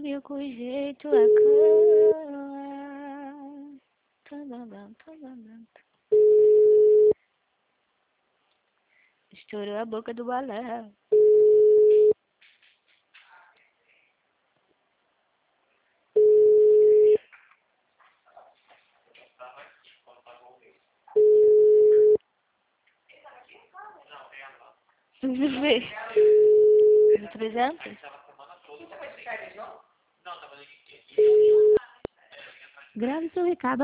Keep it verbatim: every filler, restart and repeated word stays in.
subiu com jeito a cama. Tadadam, tadadam. Estourou a boca do balão. Vamos ver. trezentos? Grave seu recado.